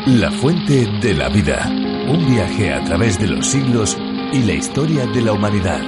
La fuente de la vida. Un viaje a través de los siglos y la historia de la humanidad.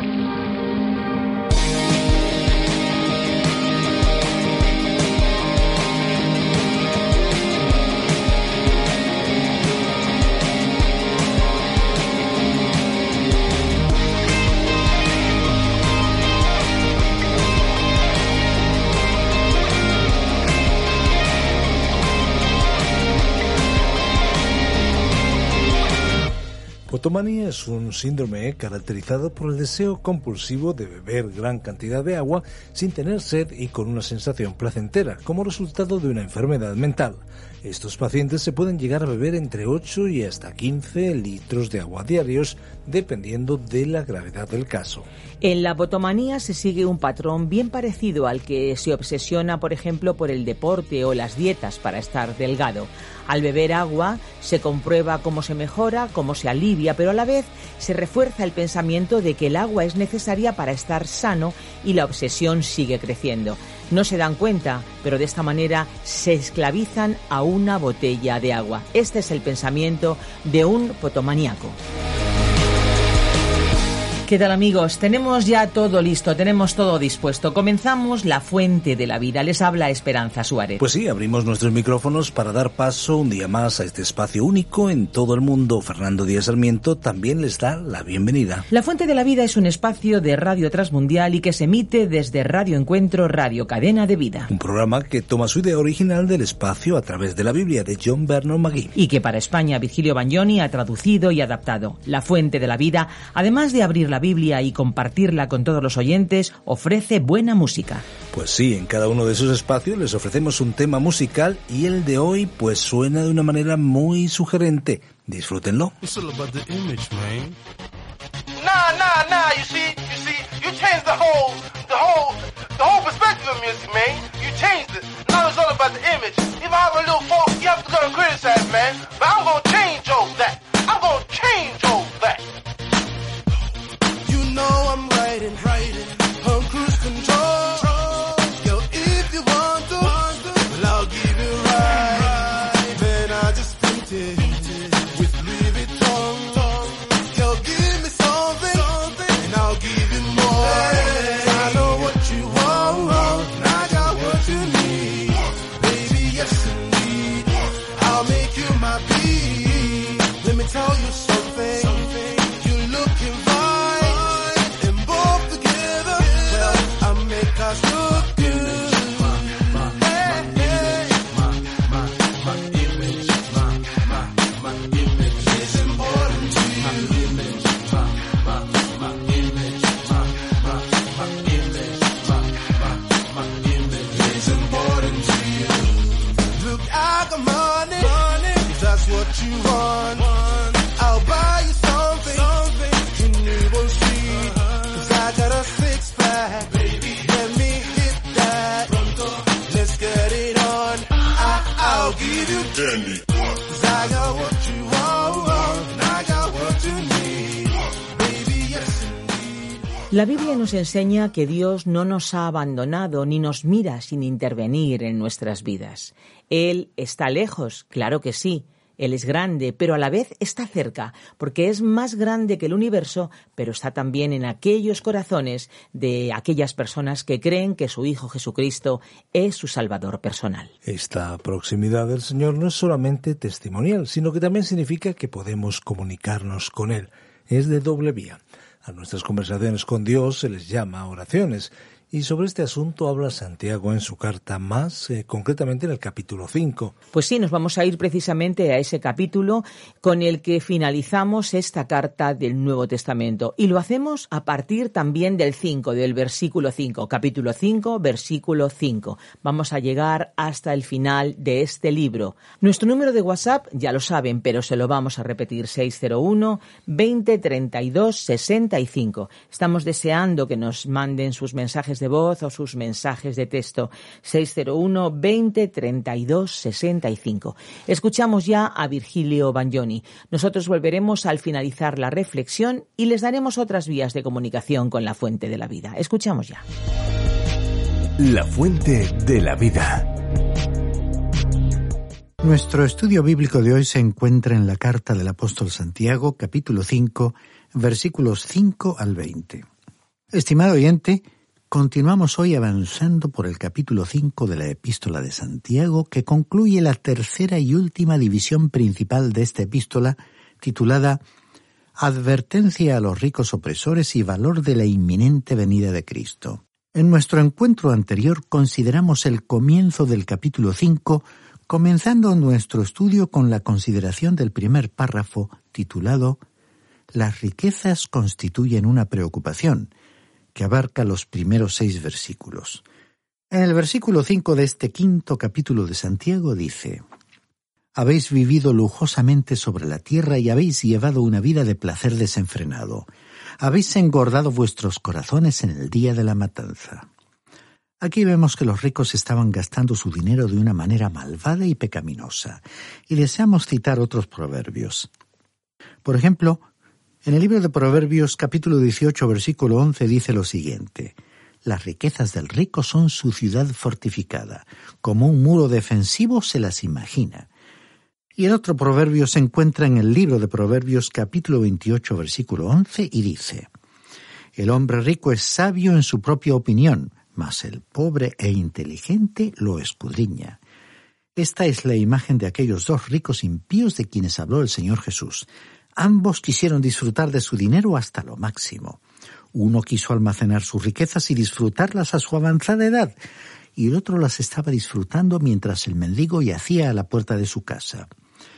Potomanía es un síndrome caracterizado por el deseo compulsivo de beber gran cantidad de agua sin tener sed y con una sensación placentera, como resultado de una enfermedad mental. Estos pacientes se pueden llegar a beber entre 8 y hasta 15 litros de agua diarios, dependiendo de la gravedad del caso. En la potomanía se sigue un patrón bien parecido al que se obsesiona, por ejemplo, por el deporte o las dietas para estar delgado. Al beber agua se comprueba cómo se mejora, cómo se alivia, pero a la vez se refuerza el pensamiento de que el agua es necesaria para estar sano y la obsesión sigue creciendo. No se dan cuenta, pero de esta manera se esclavizan a una botella de agua. Este es el pensamiento de un potomaníaco. ¿Qué tal, amigos? Tenemos ya todo listo, tenemos todo dispuesto. Comenzamos La Fuente de la Vida. Les habla Esperanza Suárez. Pues sí, abrimos nuestros micrófonos para dar paso un día más a este espacio único en todo el mundo. Fernando Díaz Sarmiento también les da la bienvenida. La Fuente de la Vida es un espacio de Radio Transmundial y que se emite desde Radio Encuentro, Radio Cadena de Vida. Un programa que toma su idea original del espacio a través de la Biblia de John Vernon McGee. Y que para España Virgilio Bagnoni ha traducido y adaptado. La Fuente de la Vida, además de abrir la Biblia y compartirla con todos los oyentes, ofrece buena música. Pues sí, en cada uno de esos espacios les ofrecemos un tema musical y el de hoy pues suena de una manera muy sugerente. Disfrútenlo. It's all about the image, man. Nah, you see, you changed the whole perspective of music, man. You changed it. Now it's all about the image. If I have a little fault, you have to go and criticize, man. But I'm gonna change all that. I'm gonna change all that. You know I'm riding on cruise control. Yo, if you want to, well, I'll give you a ride. Man, I just painted with Louis Vuitton. Yo, give me something, and I'll give you more. I know what you want, and I got what you need. Baby, yes indeed, I'll make you my beat. Let me tell you something. You're looking fine, and both together, well, I make us look good. It's important to you. It's important to you. Look, I got money, if that's what you want. I'll buy you something you never see. 'Cause I got a six-pack, baby. Let me hit that. Let's get it on. I'll give you candy. 'Cause I got what you want, and I got what you need. Baby, yes indeed. La Biblia nos enseña que Dios no nos ha abandonado ni nos mira sin intervenir en nuestras vidas. Él está lejos, claro que sí. Él es grande, pero a la vez está cerca, porque es más grande que el universo, pero está también en aquellos corazones de aquellas personas que creen que su Hijo Jesucristo es su Salvador personal. Esta proximidad del Señor no es solamente testimonial, sino que también significa que podemos comunicarnos con Él. Es de doble vía. A nuestras conversaciones con Dios se les llama oraciones. Y sobre este asunto habla Santiago en su carta, más concretamente en el capítulo 5. Pues sí, nos vamos a ir precisamente a ese capítulo con el que finalizamos esta carta del Nuevo Testamento. Y lo hacemos a partir también del 5, del versículo 5. Capítulo 5, versículo 5. Vamos a llegar hasta el final de este libro. Nuestro número de WhatsApp, ya lo saben, pero se lo vamos a repetir, 601 20 32 65. Estamos deseando que nos manden sus mensajes de voz o sus mensajes de texto. 601 20 32 65. Escuchamos ya a Virgilio Bagnoni. Nosotros volveremos al finalizar la reflexión y les daremos otras vías de comunicación con la Fuente de la Vida. Escuchamos ya. La Fuente de la Vida. Nuestro estudio bíblico de hoy se encuentra en la carta del apóstol Santiago, capítulo 5, versículos 5 al 20. Estimado oyente, continuamos hoy avanzando por el capítulo 5 de la epístola de Santiago, que concluye la tercera y última división principal de esta epístola, titulada Advertencia a los ricos opresores y valor de la inminente venida de Cristo. En nuestro encuentro anterior consideramos el comienzo del capítulo 5, comenzando nuestro estudio con la consideración del primer párrafo, titulado Las riquezas constituyen una preocupación, que abarca los primeros 6 versículos. En el versículo 5 de este quinto capítulo de Santiago dice: Habéis vivido lujosamente sobre la tierra y habéis llevado una vida de placer desenfrenado. Habéis engordado vuestros corazones en el día de la matanza. Aquí vemos que los ricos estaban gastando su dinero de una manera malvada y pecaminosa, y deseamos citar otros proverbios. Por ejemplo, en el libro de Proverbios, capítulo 18, versículo 11, dice lo siguiente: Las riquezas del rico son su ciudad fortificada, como un muro defensivo se las imagina. Y el otro proverbio se encuentra en el libro de Proverbios, capítulo 28, versículo 11, y dice: El hombre rico es sabio en su propia opinión, mas el pobre e inteligente lo escudriña. Esta es la imagen de aquellos 2 ricos impíos de quienes habló el Señor Jesús. Ambos quisieron disfrutar de su dinero hasta lo máximo. Uno quiso almacenar sus riquezas y disfrutarlas a su avanzada edad, y el otro las estaba disfrutando mientras el mendigo yacía a la puerta de su casa.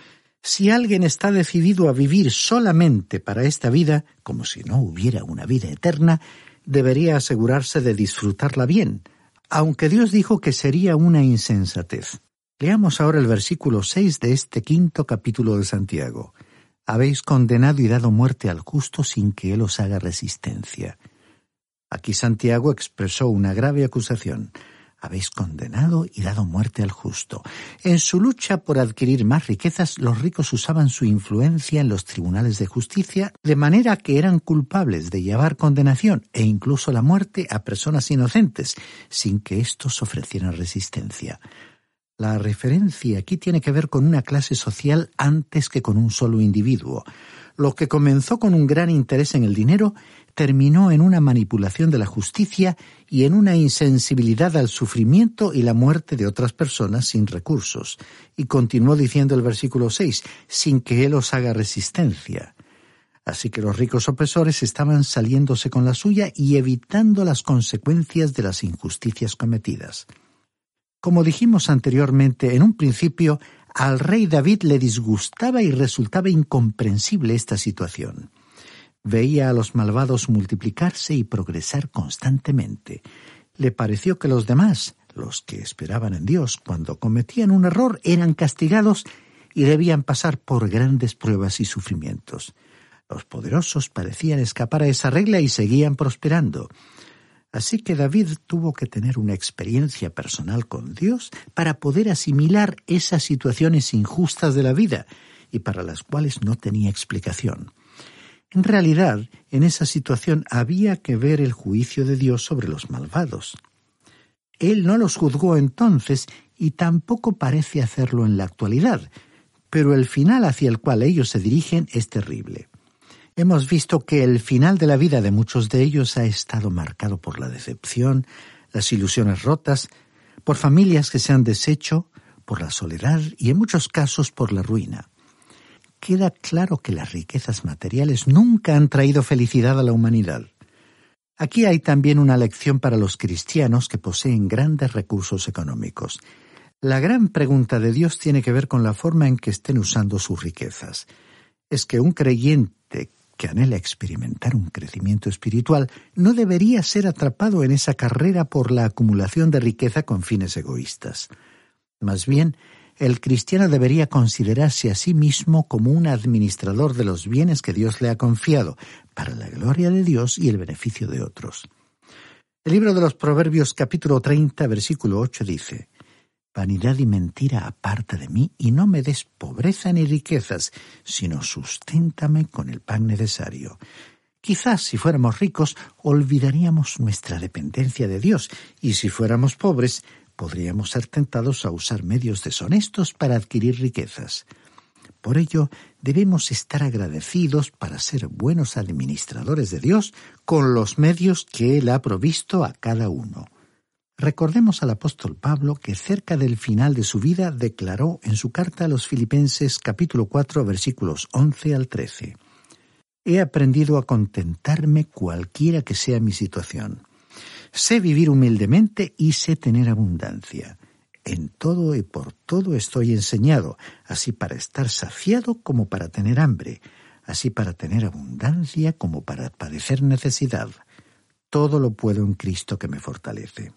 Si alguien está decidido a vivir solamente para esta vida, como si no hubiera una vida eterna, debería asegurarse de disfrutarla bien, aunque Dios dijo que sería una insensatez. Leamos ahora el versículo 6 de este quinto capítulo de Santiago. Habéis condenado y dado muerte al justo sin que él os haga resistencia. Aquí Santiago expresó una grave acusación. Habéis condenado y dado muerte al justo. En su lucha por adquirir más riquezas, los ricos usaban su influencia en los tribunales de justicia, de manera que eran culpables de llevar condenación e incluso la muerte a personas inocentes, sin que éstos ofrecieran resistencia. La referencia aquí tiene que ver con una clase social antes que con un solo individuo. Lo que comenzó con un gran interés en el dinero terminó en una manipulación de la justicia y en una insensibilidad al sufrimiento y la muerte de otras personas sin recursos. Y continuó diciendo el versículo 6, sin que él os haga resistencia. Así que los ricos opresores estaban saliéndose con la suya y evitando las consecuencias de las injusticias cometidas. Como dijimos anteriormente, en un principio, al rey David le disgustaba y resultaba incomprensible esta situación. Veía a los malvados multiplicarse y progresar constantemente. Le pareció que los demás, los que esperaban en Dios, cuando cometían un error, eran castigados y debían pasar por grandes pruebas y sufrimientos. Los poderosos parecían escapar a esa regla y seguían prosperando. Así que David tuvo que tener una experiencia personal con Dios para poder asimilar esas situaciones injustas de la vida y para las cuales no tenía explicación. En realidad, en esa situación había que ver el juicio de Dios sobre los malvados. Él no los juzgó entonces y tampoco parece hacerlo en la actualidad, pero el final hacia el cual ellos se dirigen es terrible. Hemos visto que el final de la vida de muchos de ellos ha estado marcado por la decepción, las ilusiones rotas, por familias que se han deshecho, por la soledad y en muchos casos por la ruina. Queda claro que las riquezas materiales nunca han traído felicidad a la humanidad. Aquí hay también una lección para los cristianos que poseen grandes recursos económicos. La gran pregunta de Dios tiene que ver con la forma en que estén usando sus riquezas. Es que un creyente que anhela experimentar un crecimiento espiritual no debería ser atrapado en esa carrera por la acumulación de riqueza con fines egoístas. Más bien, el cristiano debería considerarse a sí mismo como un administrador de los bienes que Dios le ha confiado, para la gloria de Dios y el beneficio de otros. El libro de los Proverbios, capítulo 30, versículo 8, dice: Vanidad y mentira aparta de mí, y no me des pobreza ni riquezas, sino susténtame con el pan necesario. Quizás si fuéramos ricos, olvidaríamos nuestra dependencia de Dios, y si fuéramos pobres, podríamos ser tentados a usar medios deshonestos para adquirir riquezas. Por ello, debemos estar agradecidos para ser buenos administradores de Dios con los medios que Él ha provisto a cada uno. Recordemos al apóstol Pablo que cerca del final de su vida declaró en su carta a los Filipenses capítulo 4 versículos 11 al 13: «He aprendido a contentarme cualquiera que sea mi situación. Sé vivir humildemente y sé tener abundancia. En todo y por todo estoy enseñado, así para estar saciado como para tener hambre, así para tener abundancia como para padecer necesidad. Todo lo puedo en Cristo que me fortalece».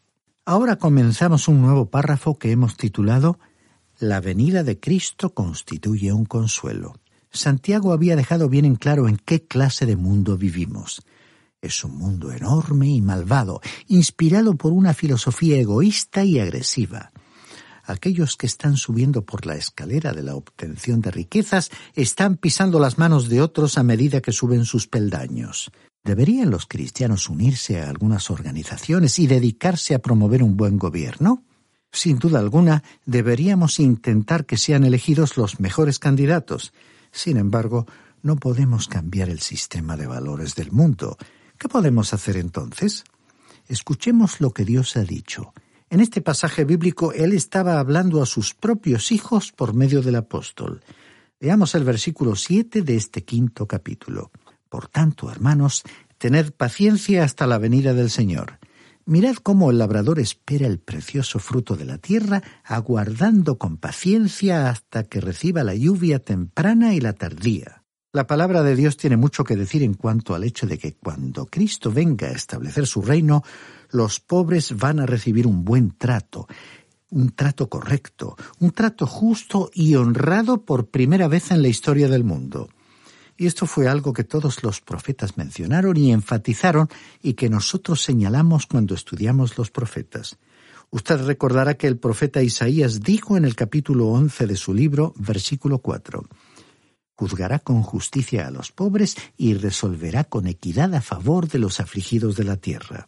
Ahora comenzamos un nuevo párrafo que hemos titulado «La venida de Cristo constituye un consuelo». Santiago había dejado bien en claro en qué clase de mundo vivimos. Es un mundo enorme y malvado, inspirado por una filosofía egoísta y agresiva. Aquellos que están subiendo por la escalera de la obtención de riquezas están pisando las manos de otros a medida que suben sus peldaños. ¿Deberían los cristianos unirse a algunas organizaciones y dedicarse a promover un buen gobierno? Sin duda alguna, deberíamos intentar que sean elegidos los mejores candidatos. Sin embargo, no podemos cambiar el sistema de valores del mundo. ¿Qué podemos hacer entonces? Escuchemos lo que Dios ha dicho. En este pasaje bíblico, Él estaba hablando a sus propios hijos por medio del apóstol. Leamos el versículo 7 de este 5º capítulo. «Por tanto, hermanos, tened paciencia hasta la venida del Señor. Mirad cómo el labrador espera el precioso fruto de la tierra, aguardando con paciencia hasta que reciba la lluvia temprana y la tardía». La palabra de Dios tiene mucho que decir en cuanto al hecho de que cuando Cristo venga a establecer su reino, los pobres van a recibir un buen trato, un trato correcto, un trato justo y honrado por primera vez en la historia del mundo. Y esto fue algo que todos los profetas mencionaron y enfatizaron y que nosotros señalamos cuando estudiamos los profetas. Usted recordará que el profeta Isaías dijo en el capítulo 11 de su libro, versículo 4: «Juzgará con justicia a los pobres y resolverá con equidad a favor de los afligidos de la tierra».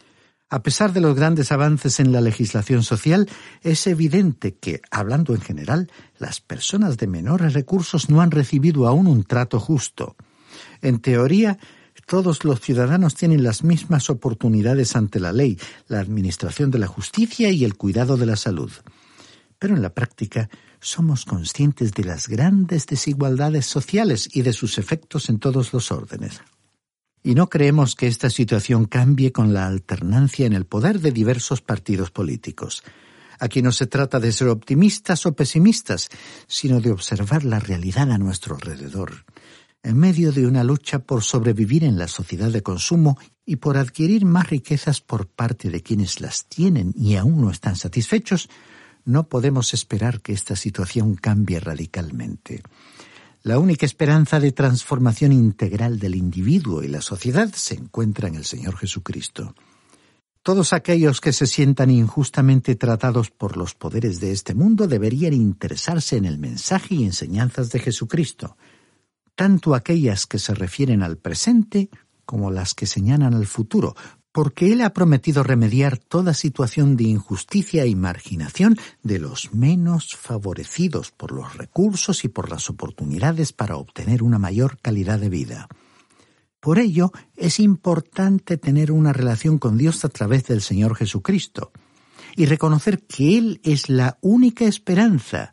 A pesar de los grandes avances en la legislación social, es evidente que, hablando en general, las personas de menores recursos no han recibido aún un trato justo. En teoría, todos los ciudadanos tienen las mismas oportunidades ante la ley, la administración de la justicia y el cuidado de la salud. Pero en la práctica, somos conscientes de las grandes desigualdades sociales y de sus efectos en todos los órdenes. Y no creemos que esta situación cambie con la alternancia en el poder de diversos partidos políticos. Aquí no se trata de ser optimistas o pesimistas, sino de observar la realidad a nuestro alrededor. En medio de una lucha por sobrevivir en la sociedad de consumo y por adquirir más riquezas por parte de quienes las tienen y aún no están satisfechos, no podemos esperar que esta situación cambie radicalmente. La única esperanza de transformación integral del individuo y la sociedad se encuentra en el Señor Jesucristo. Todos aquellos que se sientan injustamente tratados por los poderes de este mundo deberían interesarse en el mensaje y enseñanzas de Jesucristo, tanto aquellas que se refieren al presente como las que señalan al futuro, porque Él ha prometido remediar toda situación de injusticia y marginación de los menos favorecidos por los recursos y por las oportunidades para obtener una mayor calidad de vida. Por ello, es importante tener una relación con Dios a través del Señor Jesucristo y reconocer que Él es la única esperanza,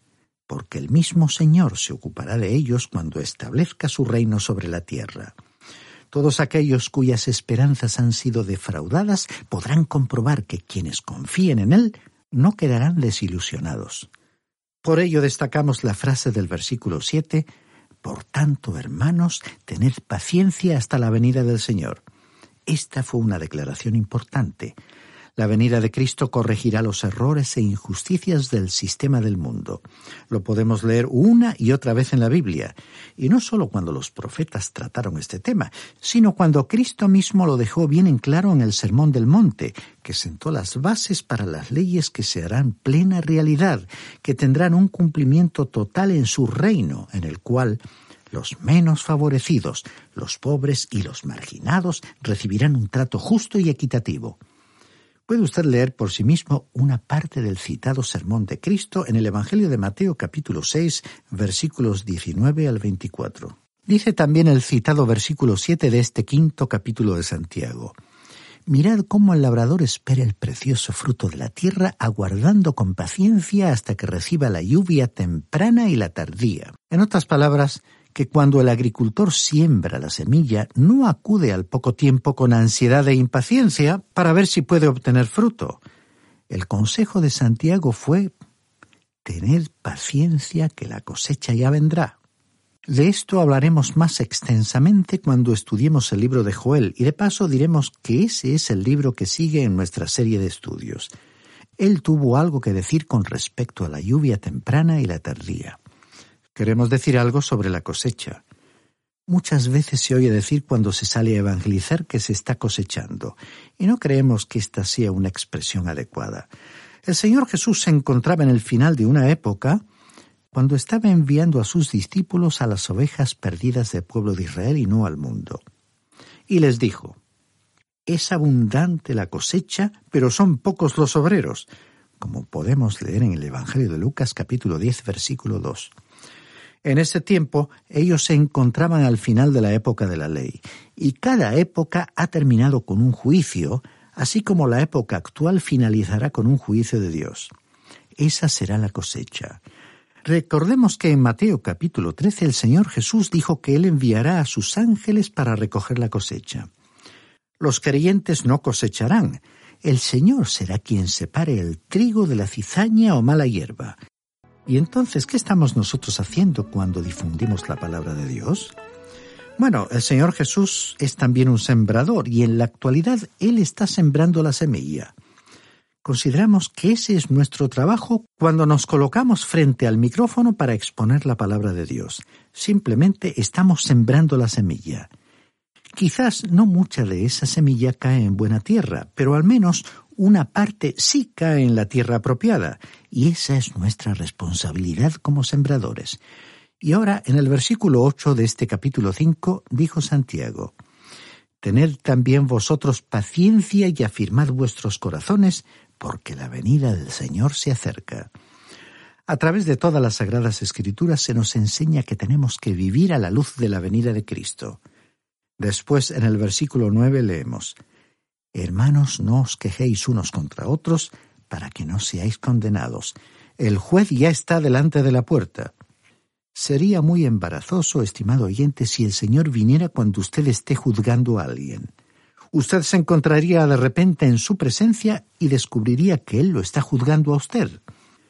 porque el mismo Señor se ocupará de ellos cuando establezca su reino sobre la tierra. Todos aquellos cuyas esperanzas han sido defraudadas podrán comprobar que quienes confíen en Él no quedarán desilusionados. Por ello destacamos la frase del versículo 7, «Por tanto, hermanos, tened paciencia hasta la venida del Señor». Esta fue una declaración importante. La venida de Cristo corregirá los errores e injusticias del sistema del mundo. Lo podemos leer una y otra vez en la Biblia, y no solo cuando los profetas trataron este tema, sino cuando Cristo mismo lo dejó bien en claro en el Sermón del Monte, que sentó las bases para las leyes que se harán plena realidad, que tendrán un cumplimiento total en su reino, en el cual los menos favorecidos, los pobres y los marginados recibirán un trato justo y equitativo. Puede usted leer por sí mismo una parte del citado sermón de Cristo en el Evangelio de Mateo capítulo 6, versículos 19 al 24. Dice también el citado versículo 7 de este 5º capítulo de Santiago: mirad cómo el labrador espera el precioso fruto de la tierra, aguardando con paciencia hasta que reciba la lluvia temprana y la tardía. En otras palabras, que cuando el agricultor siembra la semilla, no acude al poco tiempo con ansiedad e impaciencia para ver si puede obtener fruto. El consejo de Santiago fue: tened paciencia, que la cosecha ya vendrá. De esto hablaremos más extensamente cuando estudiemos el libro de Joel, y de paso diremos que ese es el libro que sigue en nuestra serie de estudios. Él tuvo algo que decir con respecto a la lluvia temprana y la tardía. Queremos decir algo sobre la cosecha. Muchas veces se oye decir cuando se sale a evangelizar que se está cosechando, y no creemos que esta sea una expresión adecuada. El Señor Jesús se encontraba en el final de una época cuando estaba enviando a sus discípulos a las ovejas perdidas del pueblo de Israel y no al mundo. Y les dijo: es abundante la cosecha, pero son pocos los obreros, como podemos leer en el Evangelio de Lucas capítulo 10, versículo 2. En ese tiempo, ellos se encontraban al final de la época de la ley, y cada época ha terminado con un juicio, así como la época actual finalizará con un juicio de Dios. Esa será la cosecha. Recordemos que en Mateo capítulo 13 el Señor Jesús dijo que Él enviará a sus ángeles para recoger la cosecha. Los creyentes no cosecharán. El Señor será quien separe el trigo de la cizaña o mala hierba. ¿Y entonces qué estamos nosotros haciendo cuando difundimos la palabra de Dios? Bueno, el Señor Jesús es también un sembrador y en la actualidad Él está sembrando la semilla. Consideramos que ese es nuestro trabajo cuando nos colocamos frente al micrófono para exponer la palabra de Dios. Simplemente estamos sembrando la semilla. Quizás no mucha de esa semilla cae en buena tierra, pero al menos una parte sí cae en la tierra apropiada, y esa es nuestra responsabilidad como sembradores. Y ahora, en el versículo 8 de este capítulo 5, dijo Santiago: tened también vosotros paciencia y afirmad vuestros corazones, porque la venida del Señor se acerca. A través de todas las Sagradas Escrituras se nos enseña que tenemos que vivir a la luz de la venida de Cristo. Después, en el versículo 9, leemos: hermanos, no os quejéis unos contra otros, para que no seáis condenados. El juez ya está delante de la puerta. Sería muy embarazoso, estimado oyente, si el Señor viniera cuando usted esté juzgando a alguien. Usted se encontraría de repente en su presencia y descubriría que Él lo está juzgando a usted.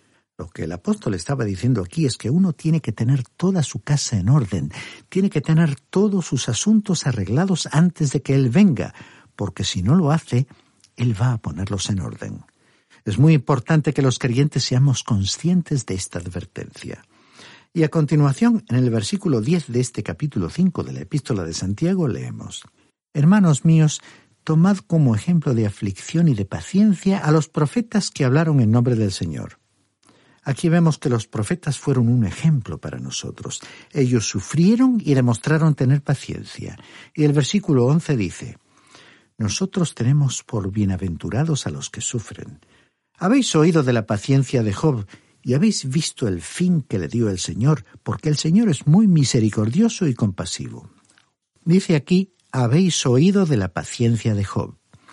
Lo que el apóstol estaba diciendo aquí es que uno tiene que tener toda su casa en orden, tiene que tener todos sus asuntos arreglados antes de que Él venga, porque si no lo hace, Él va a ponerlos en orden. Es muy importante que los creyentes seamos conscientes de esta advertencia. Y a continuación, en el versículo 10 de este capítulo 5 de la Epístola de Santiago, leemos: hermanos míos, tomad como ejemplo de aflicción y de paciencia a los profetas que hablaron en nombre del Señor. Aquí vemos que los profetas fueron un ejemplo para nosotros. Ellos sufrieron y demostraron tener paciencia. Y el versículo 11 dice: nosotros tenemos por bienaventurados a los que sufren. Habéis oído de la paciencia de Job y habéis visto el fin que le dio el Señor, porque el Señor es muy misericordioso y compasivo. Dice aquí: habéis oído de la paciencia de Job.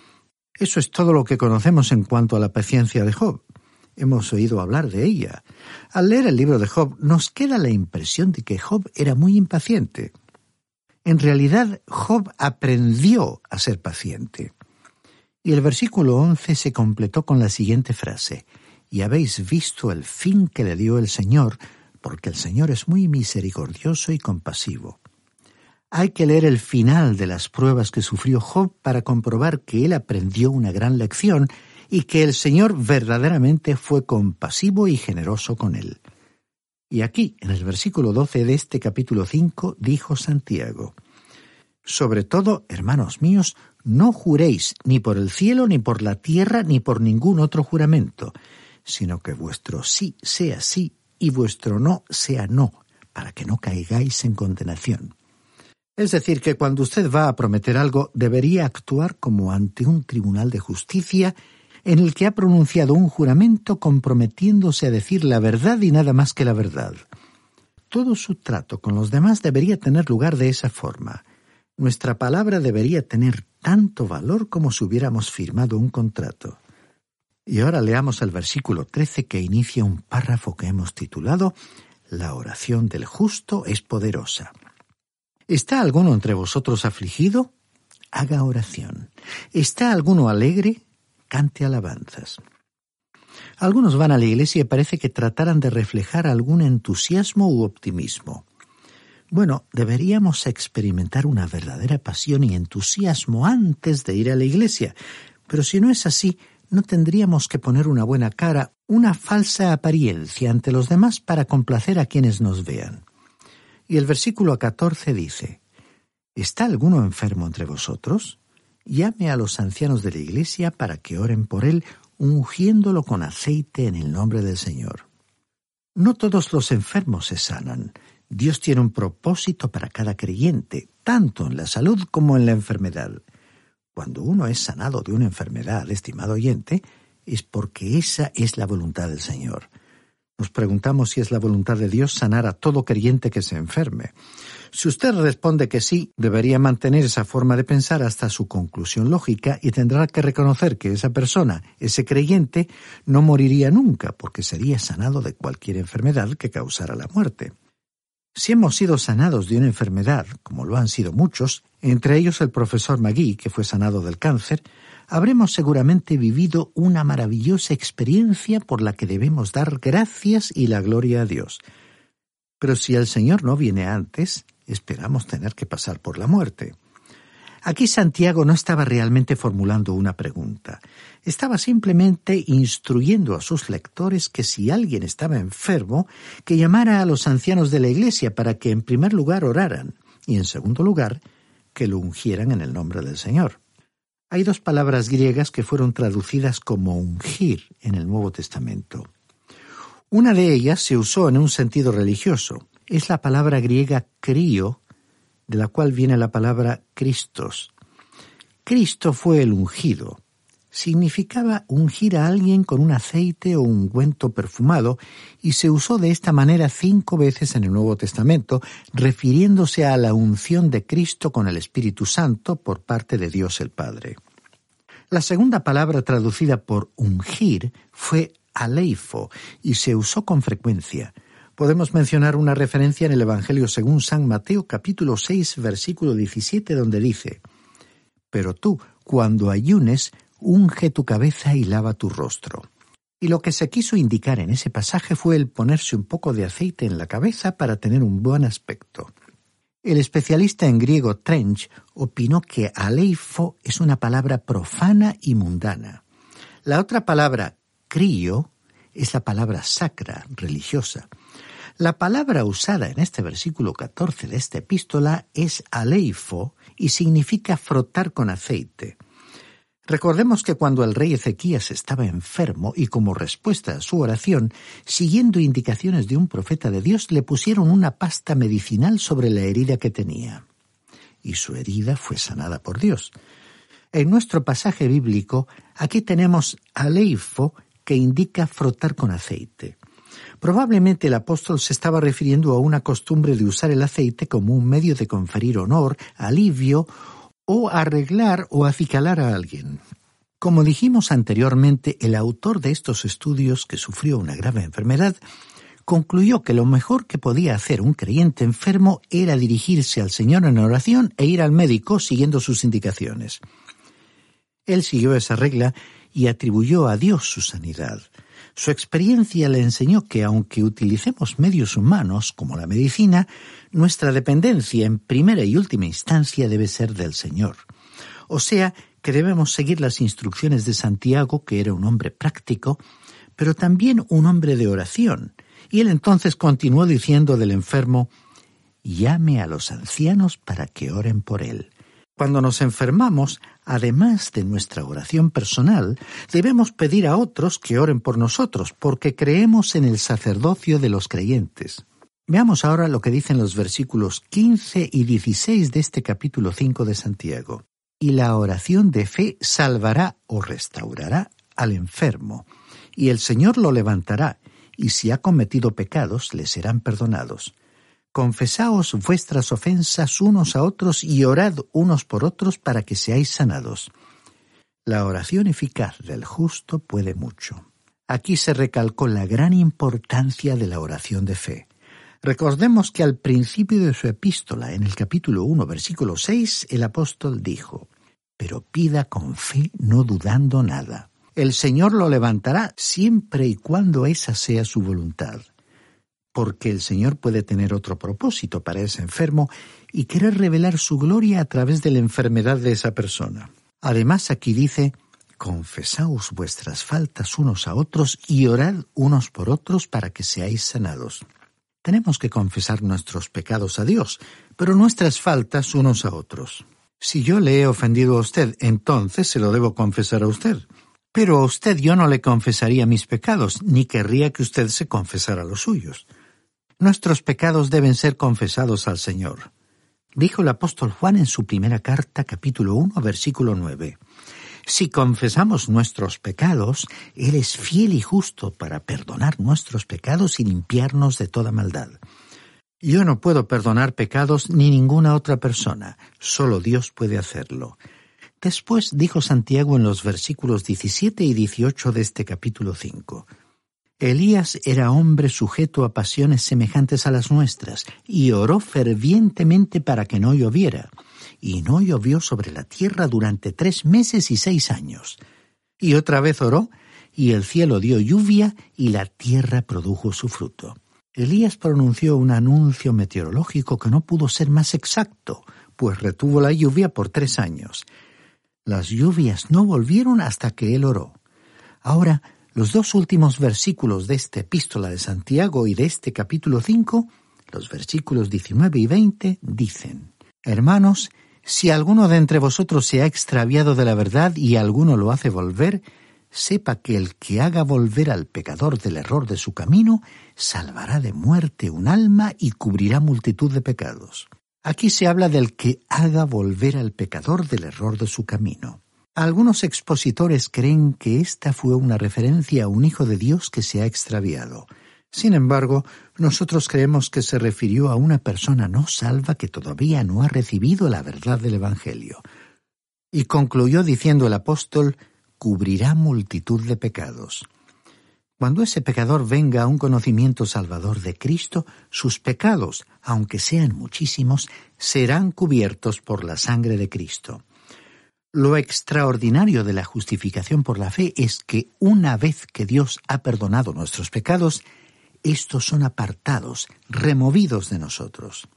Eso es todo lo que conocemos en cuanto a la paciencia de Job. Hemos oído hablar de ella. Al leer el libro de Job, nos queda la impresión de que Job era muy impaciente. En realidad, Job aprendió a ser paciente. Y el versículo 11 se completó con la siguiente frase: y habéis visto el fin que le dio el Señor, porque el Señor es muy misericordioso y compasivo. Hay que leer el final de las pruebas que sufrió Job para comprobar que él aprendió una gran lección y que el Señor verdaderamente fue compasivo y generoso con él. Y aquí, en el versículo 12 de este capítulo 5, dijo Santiago: sobre todo, hermanos míos, no juréis ni por el cielo, ni por la tierra, ni por ningún otro juramento, sino que vuestro sí sea sí y vuestro no sea no, para que no caigáis en condenación. Es decir, que cuando usted va a prometer algo, debería actuar como ante un tribunal de justicia en el que ha pronunciado un juramento comprometiéndose a decir la verdad y nada más que la verdad. Todo su trato con los demás debería tener lugar de esa forma. Nuestra palabra debería tener tanto valor como si hubiéramos firmado un contrato. Y ahora leamos el versículo 13 que inicia un párrafo que hemos titulado «La oración del justo es poderosa». ¿Está alguno entre vosotros afligido? Haga oración. ¿Está alguno alegre? Cante alabanzas. Algunos van a la iglesia y parece que trataran de reflejar algún entusiasmo u optimismo. Bueno, deberíamos experimentar una verdadera pasión y entusiasmo antes de ir a la iglesia, pero si no es así, no tendríamos que poner una buena cara, una falsa apariencia ante los demás para complacer a quienes nos vean. Y el versículo 14 dice: ¿Está alguno enfermo entre vosotros? Llame a los ancianos de la iglesia para que oren por él, ungiéndolo con aceite en el nombre del Señor. No todos los enfermos se sanan. Dios tiene un propósito para cada creyente, tanto en la salud como en la enfermedad. Cuando uno es sanado de una enfermedad, estimado oyente, es porque esa es la voluntad del Señor. Nos preguntamos si es la voluntad de Dios sanar a todo creyente que se enferme. Si usted responde que sí, debería mantener esa forma de pensar hasta su conclusión lógica y tendrá que reconocer que esa persona, ese creyente, no moriría nunca porque sería sanado de cualquier enfermedad que causara la muerte. Si hemos sido sanados de una enfermedad, como lo han sido muchos, entre ellos el profesor Magui, que fue sanado del cáncer, habremos seguramente vivido una maravillosa experiencia por la que debemos dar gracias y la gloria a Dios. Pero si el Señor no viene antes, esperamos tener que pasar por la muerte. Aquí Santiago no estaba realmente formulando una pregunta. Estaba simplemente instruyendo a sus lectores que si alguien estaba enfermo, que llamara a los ancianos de la iglesia para que en primer lugar oraran y en segundo lugar, que lo ungieran en el nombre del Señor. Hay dos palabras griegas que fueron traducidas como ungir en el Nuevo Testamento. Una de ellas se usó en un sentido religioso. Es la palabra griega krio, de la cual viene la palabra Christos. Cristo fue el ungido. Significaba ungir a alguien con un aceite o ungüento perfumado y se usó de esta manera 5 veces en el Nuevo Testamento, refiriéndose a la unción de Cristo con el Espíritu Santo por parte de Dios el Padre. La segunda palabra traducida por ungir fue aleifo y se usó con frecuencia. Podemos mencionar una referencia en el Evangelio según San Mateo capítulo 6 versículo 17 donde dice: «Pero tú, cuando ayunes, unge tu cabeza y lava tu rostro». Y lo que se quiso indicar en ese pasaje fue el ponerse un poco de aceite en la cabeza para tener un buen aspecto. El especialista en griego Trench opinó que aleifo es una palabra profana y mundana. La otra palabra, krio, es la palabra sacra, religiosa. La palabra usada en este versículo 14 de esta epístola es aleifo y significa frotar con aceite. Recordemos que cuando el rey Ezequías estaba enfermo y como respuesta a su oración, siguiendo indicaciones de un profeta de Dios, le pusieron una pasta medicinal sobre la herida que tenía. Y su herida fue sanada por Dios. En nuestro pasaje bíblico, aquí tenemos aleifo, que indica frotar con aceite. Probablemente el apóstol se estaba refiriendo a una costumbre de usar el aceite como un medio de conferir honor, alivio o arreglar o acicalar a alguien. Como dijimos anteriormente, el autor de estos estudios, que sufrió una grave enfermedad, concluyó que lo mejor que podía hacer un creyente enfermo era dirigirse al Señor en oración e ir al médico siguiendo sus indicaciones. Él siguió esa regla y atribuyó a Dios su sanidad. Su experiencia le enseñó que aunque utilicemos medios humanos, como la medicina, nuestra dependencia en primera y última instancia debe ser del Señor. O sea, que debemos seguir las instrucciones de Santiago, que era un hombre práctico, pero también un hombre de oración. Y él entonces continuó diciendo del enfermo: «Llame a los ancianos para que oren por él». Cuando nos enfermamos, además de nuestra oración personal, debemos pedir a otros que oren por nosotros, porque creemos en el sacerdocio de los creyentes. Veamos ahora lo que dicen los versículos 15 y 16 de este capítulo 5 de Santiago. «Y la oración de fe salvará o restaurará al enfermo, y el Señor lo levantará, y si ha cometido pecados, le serán perdonados. Confesaos vuestras ofensas unos a otros y orad unos por otros para que seáis sanados. La oración eficaz del justo puede mucho. Aquí se recalcó la gran importancia de la oración de fe. Recordemos que al principio de su epístola, en el capítulo 1, versículo 6, el apóstol dijo: «Pero pida con fe, no dudando nada. El Señor lo levantará siempre y cuando esa sea su voluntad». Porque el Señor puede tener otro propósito para ese enfermo y querer revelar su gloria a través de la enfermedad de esa persona. Además, aquí dice: «Confesaos vuestras faltas unos a otros y orad unos por otros para que seáis sanados». Tenemos que confesar nuestros pecados a Dios, pero nuestras faltas unos a otros. Si yo le he ofendido a usted, entonces se lo debo confesar a usted. Pero a usted yo no le confesaría mis pecados, ni querría que usted se confesara los suyos. Nuestros pecados deben ser confesados al Señor. Dijo el apóstol Juan en su primera carta, capítulo 1, versículo 9. Si confesamos nuestros pecados, Él es fiel y justo para perdonar nuestros pecados y limpiarnos de toda maldad. Yo no puedo perdonar pecados ni ninguna otra persona, solo Dios puede hacerlo. Después dijo Santiago en los versículos 17 y 18 de este capítulo 5. Elías era hombre sujeto a pasiones semejantes a las nuestras, y oró fervientemente para que no lloviera. Y no llovió sobre la tierra durante 3 meses y 6 años. Y otra vez oró, y el cielo dio lluvia, y la tierra produjo su fruto. Elías pronunció un anuncio meteorológico que no pudo ser más exacto, pues retuvo la lluvia por 3 años. Las lluvias no volvieron hasta que él oró. Ahora, los 2 últimos versículos de esta epístola de Santiago y de este capítulo 5, los versículos 19 y 20, dicen: «Hermanos, si alguno de entre vosotros se ha extraviado de la verdad y alguno lo hace volver, sepa que el que haga volver al pecador del error de su camino, salvará de muerte un alma y cubrirá multitud de pecados». Aquí se habla del que haga volver al pecador del error de su camino. Algunos expositores creen que esta fue una referencia a un hijo de Dios que se ha extraviado. Sin embargo, nosotros creemos que se refirió a una persona no salva que todavía no ha recibido la verdad del Evangelio. Y concluyó diciendo el apóstol: «Cubrirá multitud de pecados». Cuando ese pecador venga a un conocimiento salvador de Cristo, sus pecados, aunque sean muchísimos, serán cubiertos por la sangre de Cristo. Lo extraordinario de la justificación por la fe es que una vez que Dios ha perdonado nuestros pecados, estos son apartados, removidos de nosotros.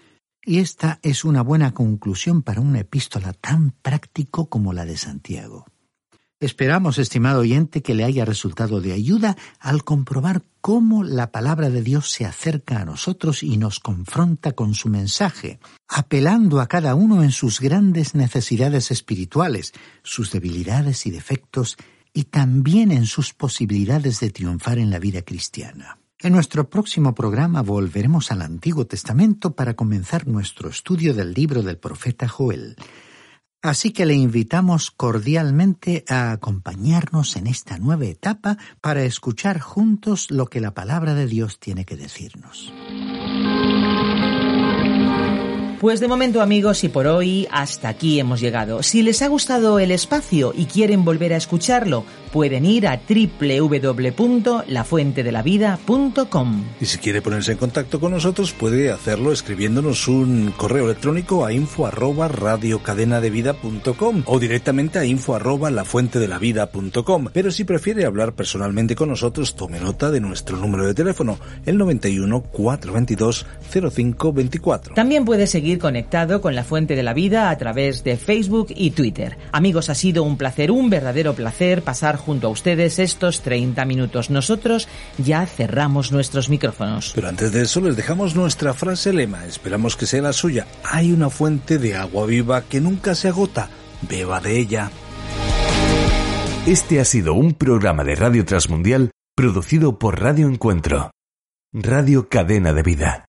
Y esta es una buena conclusión para una epístola tan práctico como la de Santiago. Esperamos, estimado oyente, que le haya resultado de ayuda al comprobar cómo la palabra de Dios se acerca a nosotros y nos confronta con su mensaje, apelando a cada uno en sus grandes necesidades espirituales, sus debilidades y defectos, y también en sus posibilidades de triunfar en la vida cristiana. En nuestro próximo programa volveremos al Antiguo Testamento para comenzar nuestro estudio del libro del profeta Joel. Así que le invitamos cordialmente a acompañarnos en esta nueva etapa para escuchar juntos lo que la palabra de Dios tiene que decirnos. Pues de momento, amigos, y por hoy hasta aquí hemos llegado. Si les ha gustado el espacio y quieren volver a escucharlo, pueden ir a www.lafuentedelavida.com. Y si quiere ponerse en contacto con nosotros, puede hacerlo escribiéndonos un correo electrónico a info@radiocadenadevida.com o directamente a info@lafuentedelavida.com. Pero si prefiere hablar personalmente con nosotros, tome nota de nuestro número de teléfono, el 91 422 0524. También puede seguir conectado con La Fuente de la Vida a través de Facebook y Twitter. Amigos, ha sido un placer, un verdadero placer pasar junto a ustedes estos 30 minutos. Nosotros ya cerramos nuestros micrófonos. Pero antes de eso les dejamos nuestra frase lema, esperamos que sea la suya. Hay una fuente de agua viva que nunca se agota, beba de ella. Este ha sido un programa de Radio Transmundial producido por Radio Encuentro, Radio Cadena de Vida.